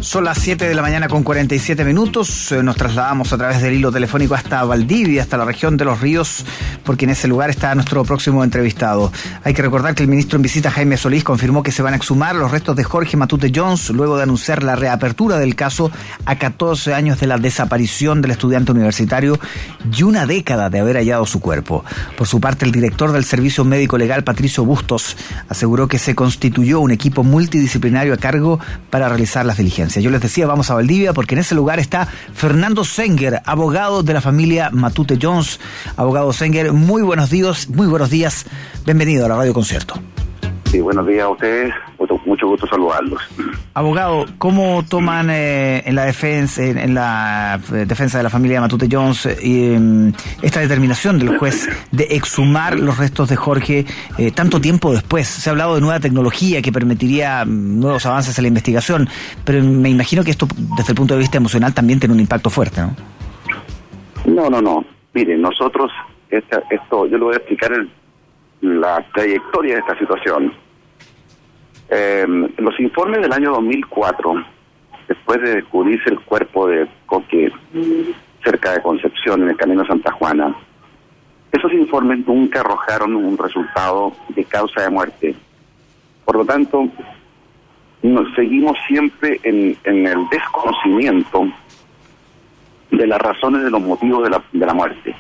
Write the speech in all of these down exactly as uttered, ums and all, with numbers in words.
Son las siete de la mañana con cuarenta y siete minutos. Nos trasladamos a través del hilo telefónico hasta Valdivia, hasta la región de Los Ríos, porque en ese lugar está nuestro próximo entrevistado. Hay que recordar que el ministro en visita, Jaime Solís, confirmó que se van a exhumar los restos de Jorge Matute Jones luego de anunciar la reapertura del caso a catorce años de la desaparición del estudiante universitario y una década de haber hallado su cuerpo. Por su parte, el director del Servicio Médico Legal, Patricio Bustos, aseguró que se constituyó un equipo multidisciplinario a cargo para realizar las diligencias. Yo les decía, vamos a Valdivia porque en ese lugar está Fernando Senger, abogado de la familia Matute Jones. Abogado Senger, muy buenos días, muy buenos días. Bienvenido a la Radio Concierto. Sí, buenos días a ustedes. Mucho gusto saludarlos. Abogado, ¿cómo toman eh, en la defensa en, en la defensa de la familia Matute Jones eh, esta determinación del juez de exhumar los restos de Jorge eh, tanto tiempo después? Se ha hablado de nueva tecnología que permitiría nuevos avances en la investigación, pero me imagino que esto, desde el punto de vista emocional, también tiene un impacto fuerte, ¿no? No, no, no. Miren, nosotros, esta, esto, yo le voy a explicar el, la trayectoria de esta situación. Eh, los informes del año dos mil cuatro, después de descubrirse el cuerpo de Coque cerca de Concepción, en el camino a Santa Juana, esos informes nunca arrojaron un resultado de causa de muerte. Por lo tanto, nos seguimos siempre en, en el desconocimiento de las razones, de los motivos de la, de la muerte.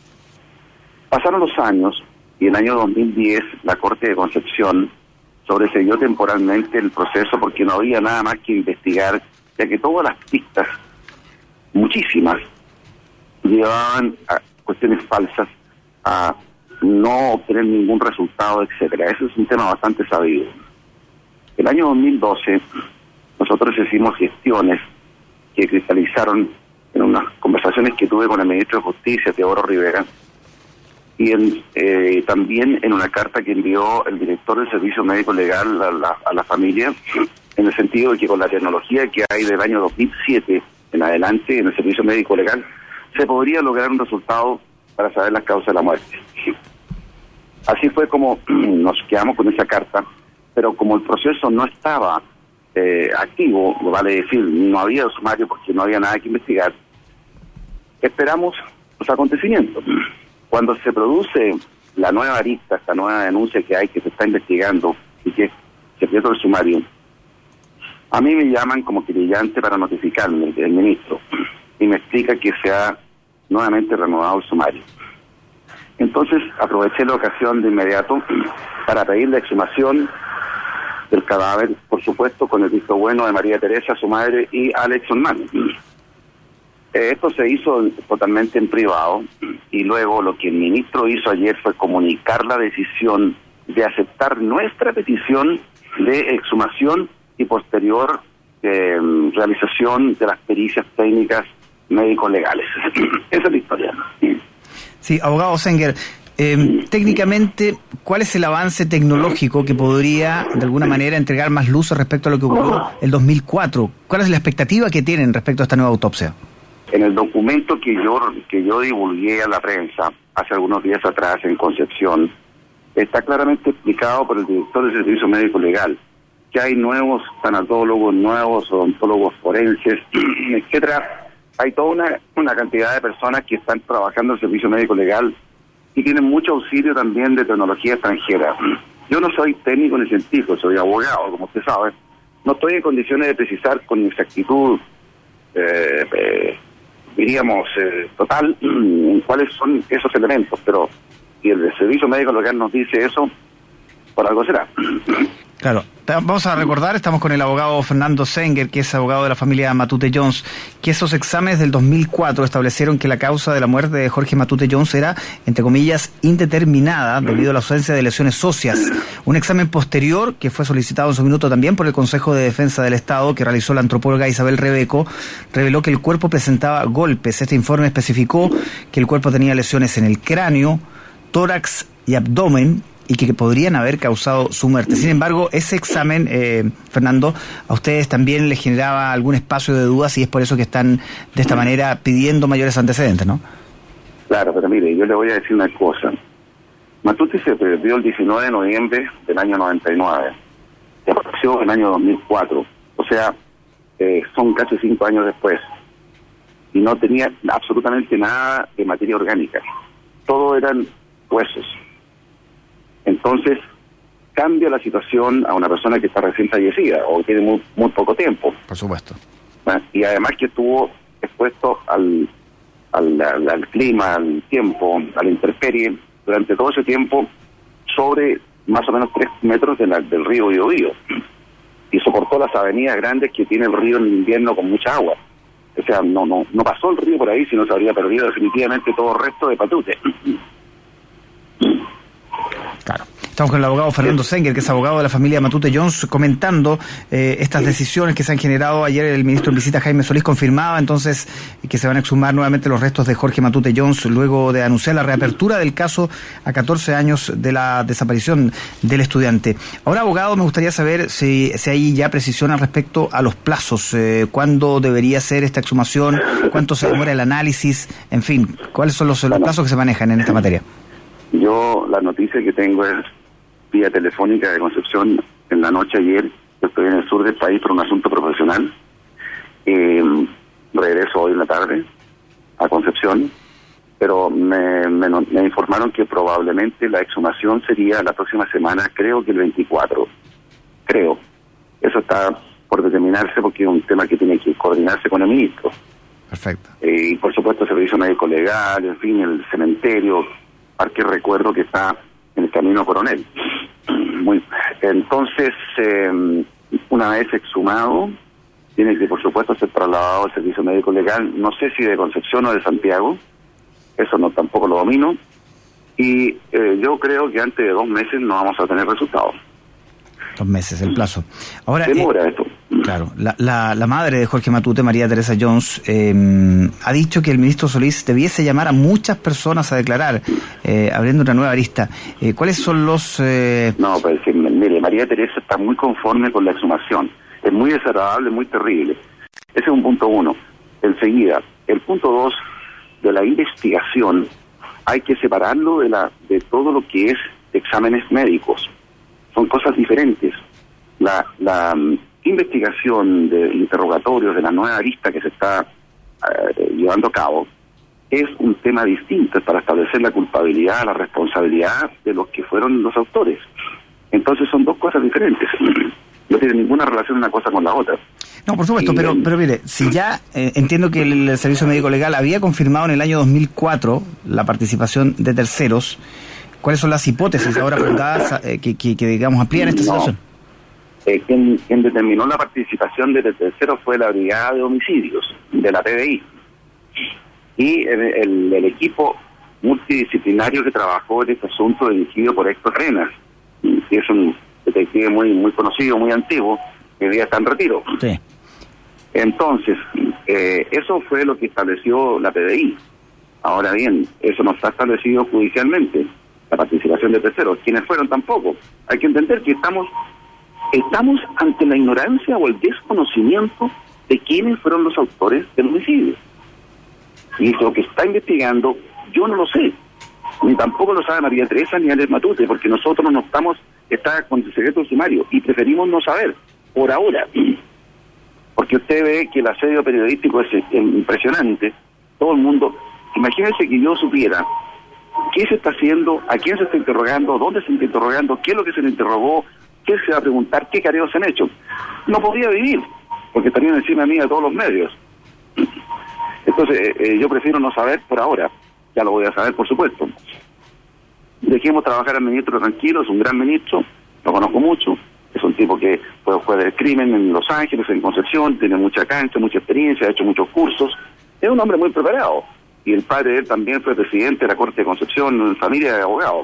Pasaron los años y en el año dos mil diez la Corte de Concepción sobreseyó temporalmente el proceso porque no había nada más que investigar, ya que todas las pistas, muchísimas, llevaban a cuestiones falsas, a no obtener ningún resultado, etcétera. Ese es un tema bastante sabido. El año dos mil doce nosotros hicimos gestiones que cristalizaron en unas conversaciones que tuve con el ministro de Justicia, Teodoro Rivera, y en, eh, también en una carta que envió el director del Servicio Médico Legal a la, a la familia, en el sentido de que con la tecnología que hay del año dos mil siete en adelante en el Servicio Médico Legal, se podría lograr un resultado para saber las causas de la muerte. Así fue como nos quedamos con esa carta, pero como el proceso no estaba eh, activo, vale decir, no había sumario porque no había nada que investigar, esperamos los acontecimientos. Cuando se produce la nueva arista, esta nueva denuncia que hay, que se está investigando y que se pierde el sumario, a mí me llaman como querellante para notificarme el ministro y me explica que se ha nuevamente renovado el sumario. Entonces aproveché la ocasión de inmediato para pedir la exhumación del cadáver, por supuesto con el visto bueno de María Teresa, su madre, y Alex Ormán. Esto se hizo totalmente en privado y luego lo que el ministro hizo ayer fue comunicar la decisión de aceptar nuestra petición de exhumación y posterior eh, realización de las pericias técnicas médico-legales. Esa es la historia. Sí, abogado Senger, eh, técnicamente, ¿cuál es el avance tecnológico que podría de alguna manera entregar más luz respecto a lo que ocurrió el dos mil cuatro? ¿Cuál es la expectativa que tienen respecto a esta nueva autopsia? En el documento que yo que yo divulgué a la prensa hace algunos días atrás en Concepción, está claramente explicado por el director del Servicio Médico Legal que hay nuevos tanatólogos, nuevos odontólogos forenses, etcétera. Hay toda una, una cantidad de personas que están trabajando en el Servicio Médico Legal y tienen mucho auxilio también de tecnología extranjera. Yo no soy técnico ni científico, soy abogado, como usted sabe. No estoy en condiciones de precisar con exactitud eh, eh, diríamos, eh, total, en cuáles son esos elementos, pero si el Servicio Médico Legal nos dice eso, por algo será. Claro, vamos a recordar, estamos con el abogado Fernando Senger, que es abogado de la familia Matute Jones, que esos exámenes del dos mil cuatro establecieron que la causa de la muerte de Jorge Matute Jones era, entre comillas, indeterminada debido a la ausencia de lesiones óseas. Un examen posterior, que fue solicitado en su minuto también por el Consejo de Defensa del Estado, que realizó la antropóloga Isabel Rebeco, reveló que el cuerpo presentaba golpes. Este informe especificó que el cuerpo tenía lesiones en el cráneo, tórax y abdomen, y que podrían haber causado su muerte. Sin embargo, ese examen, eh, Fernando, a ustedes también les generaba algún espacio de dudas y es por eso que están de esta manera pidiendo mayores antecedentes, ¿no? Claro, pero mire, yo le voy a decir una cosa. Matute se perdió el diecinueve de noviembre del año noventa y nueve. Se apareció en el año dos mil cuatro. O sea, eh, son casi cinco años después, y no tenía absolutamente nada de materia orgánica. Todo eran huesos. Entonces, cambia la situación a una persona que está recién fallecida o tiene muy, muy poco tiempo. Por supuesto. ¿Ah? Y además que estuvo expuesto al, al, al, al clima, al tiempo, a la intemperie, durante todo ese tiempo, sobre más o menos tres metros de la, del río Biobío. Y soportó las avenidas grandes que tiene el río en invierno con mucha agua. O sea, no no no pasó el río por ahí, sino se habría perdido definitivamente todo el resto de Matute. Claro. Estamos con el abogado Fernando Senger, que es abogado de la familia Matute Jones, comentando eh, estas decisiones que se han generado. Ayer el ministro en visita, Jaime Solís, confirmaba entonces que se van a exhumar nuevamente los restos de Jorge Matute Jones luego de anunciar la reapertura del caso a catorce años de la desaparición del estudiante. Ahora, abogado, me gustaría saber si, si hay ya precisión al respecto a los plazos. Eh, ¿Cuándo debería ser esta exhumación? ¿Cuánto se demora el análisis? En fin, ¿cuáles son los, los plazos que se manejan en esta materia? Yo la noticia que tengo es vía telefónica de Concepción en la noche ayer. Yo estoy en el sur del país por un asunto profesional. Eh, regreso hoy en la tarde a Concepción, pero me, me, me informaron que probablemente la exhumación sería la próxima semana, creo que el veinticuatro. Creo. Eso está por determinarse porque es un tema que tiene que coordinarse con el ministro. Perfecto. Eh, y por supuesto el servicio médico legal, en fin, el cementerio, parque recuerdo que está en el camino Coronel. Muy, entonces, eh, una vez exhumado, tiene que por supuesto ser trasladado al servicio médico legal, no sé si de Concepción o de Santiago, eso no tampoco lo domino, y eh, yo creo que antes de dos meses no vamos a tener resultados. Dos meses, el plazo. Ahora, demora eh, esto. Claro, la, la, la madre de Jorge Matute, María Teresa Jones, eh, ha dicho que el ministro Solís debiese llamar a muchas personas a declarar, eh, abriendo una nueva arista. Eh, ¿Cuáles son los...? Eh... No, pues mire, María Teresa está muy conforme con la exhumación. Es muy desagradable, muy terrible. Ese es un punto uno. Enseguida, el punto dos de la investigación, hay que separarlo de la de todo lo que es exámenes médicos. Son cosas diferentes. La... la investigación de interrogatorios de la nueva arista que se está eh, llevando a cabo es un tema distinto para establecer la culpabilidad, la responsabilidad de los que fueron los autores. Entonces son dos cosas diferentes. No tiene ninguna relación una cosa con la otra. No, por supuesto, y, pero pero mire, si ya eh, entiendo que el, el Servicio Médico Legal había confirmado en el año dos mil cuatro la participación de terceros, ¿cuáles son las hipótesis ahora fundadas eh, que, que, que digamos amplían esta no. situación? Eh, quien, quien determinó la participación de terceros fue la Brigada de Homicidios de la P D I y el, el, el equipo multidisciplinario que trabajó en este asunto dirigido por Héctor Arenas, que es un detective muy muy conocido, muy antiguo, que hoy día está en retiro. Sí. Entonces, eh, eso fue lo que estableció la P D I. Ahora bien, eso no está establecido judicialmente, la participación de terceros. ¿Quiénes fueron? Tampoco. Hay que entender que estamos... Estamos ante la ignorancia o el desconocimiento de quiénes fueron los autores del homicidio. Y lo que está investigando, yo no lo sé. Ni tampoco lo sabe María Teresa ni Alex Matute, porque nosotros no estamos, está con el secreto sumario, y preferimos no saber, por ahora. Porque usted ve que el asedio periodístico es, es impresionante. Todo el mundo, imagínense que yo supiera qué se está haciendo, a quién se está interrogando, dónde se está interrogando, qué es lo que se le interrogó, qué se va a preguntar, qué careos se han hecho. No podría vivir, porque estarían encima de mí de todos los medios. Entonces, eh, yo prefiero no saber por ahora. Ya lo voy a saber, por supuesto. Dejemos trabajar al ministro tranquilo, es un gran ministro, lo conozco mucho, es un tipo que fue juez del crimen en Los Ángeles, en Concepción, tiene mucha cancha, mucha experiencia, ha hecho muchos cursos, es un hombre muy preparado. Y el padre de él también fue presidente de la Corte de Concepción, familia de abogados.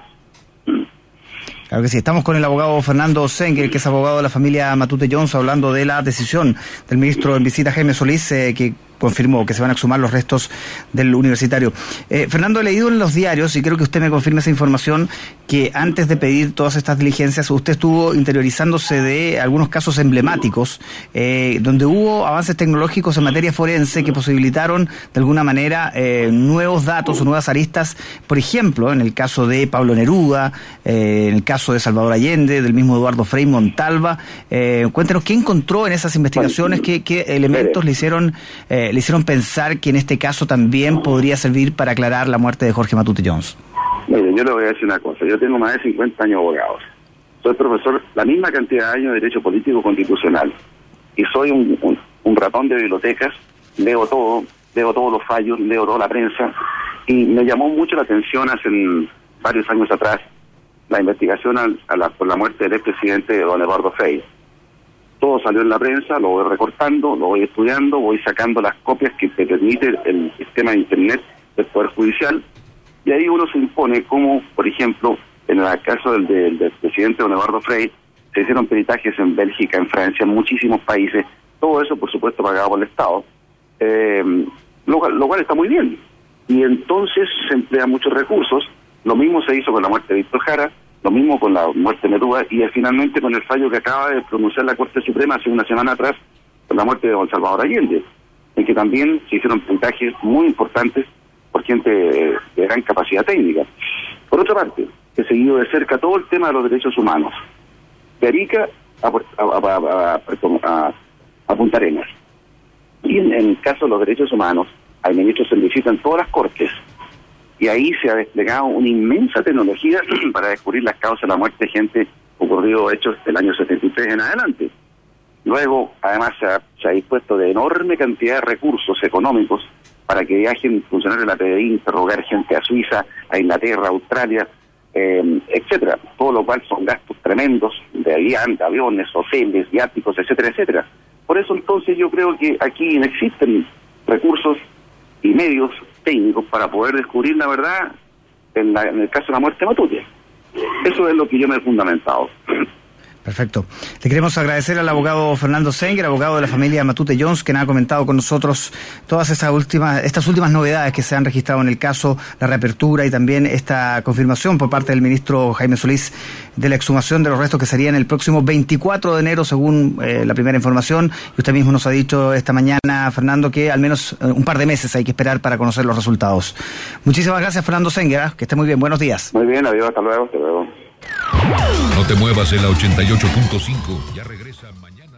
Claro que sí, estamos con el abogado Fernando Senger, que es abogado de la familia Matute Jones, hablando de la decisión del ministro en visita, Jaime Solís, eh, que confirmó que se van a exhumar los restos del universitario. Eh, Fernando, he leído en los diarios, y creo que usted me confirma esa información, que antes de pedir todas estas diligencias, usted estuvo interiorizándose de algunos casos emblemáticos, eh, donde hubo avances tecnológicos en materia forense que posibilitaron, de alguna manera, eh, nuevos datos o nuevas aristas. Por ejemplo, en el caso de Pablo Neruda, eh, en el caso de Salvador Allende, del mismo Eduardo Frei Montalva. Eh, cuéntenos, ¿qué encontró en esas investigaciones? ¿Qué, qué elementos le hicieron, eh, le hicieron pensar que en este caso también podría servir para aclarar la muerte de Jorge Matute Jones? Mire, yo le voy a decir una cosa. Yo tengo más de cincuenta años de abogados. Soy profesor la misma cantidad de años de Derecho Político Constitucional. Y soy un, un, un ratón de bibliotecas. Leo todo, leo todos los fallos, leo toda la prensa. Y me llamó mucho la atención hace varios años atrás la investigación a, a la, por la muerte del expresidente don Eduardo Frei. Todo salió en la prensa, lo voy recortando, lo voy estudiando, voy sacando las copias que te permite el sistema de Internet del Poder Judicial. Y ahí uno se impone como, por ejemplo, en el caso del, del, del presidente don Eduardo Frei, se hicieron peritajes en Bélgica, en Francia, en muchísimos países, todo eso por supuesto pagado por el Estado, eh, lo, lo cual está muy bien. Y entonces se emplean muchos recursos. Lo mismo se hizo con la muerte de Víctor Jara, lo mismo con la muerte de Neruda, y finalmente con el fallo que acaba de pronunciar la Corte Suprema hace una semana atrás, con la muerte de don Salvador Allende, en que también se hicieron peritajes muy importantes por gente de, de gran capacidad técnica. Por otra parte, he seguido de cerca todo el tema de los derechos humanos, de Arica a, a, a, a, a, a Punta Arenas. Y en, en el caso de los derechos humanos, al ministro se visita en todas las cortes, y ahí se ha desplegado una inmensa tecnología para descubrir las causas de la muerte de gente ocurrido hechos del año setenta y tres en adelante. Luego, además, se ha, se ha dispuesto de enorme cantidad de recursos económicos para que viajen funcionarios de la P D I, interrogar gente a Suiza, a Inglaterra, a Australia, eh, etcétera. Todo lo cual son gastos tremendos de avión, de aviones, hoteles, viáticos, etcétera, etcétera. Por eso entonces yo creo que aquí no existen recursos y medios técnicos para poder descubrir la verdad en, la, en el caso de la muerte de Matute. Eso es lo que yo me he fundamentado. Perfecto. Le queremos agradecer al abogado Fernando Senger, abogado de la familia Matute Jones, que nos ha comentado con nosotros todas esas últimas, estas últimas novedades que se han registrado en el caso, la reapertura y también esta confirmación por parte del ministro Jaime Solís de la exhumación de los restos que serían el próximo veinticuatro de enero, según eh, la primera información. Y usted mismo nos ha dicho esta mañana, Fernando, que al menos eh, un par de meses hay que esperar para conocer los resultados. Muchísimas gracias, Fernando Senger, ¿eh? Que esté muy bien. Buenos días. Muy bien, adiós, hasta luego, hasta luego. No te muevas en la ochenta y ocho punto cinco. Ya regresa mañana.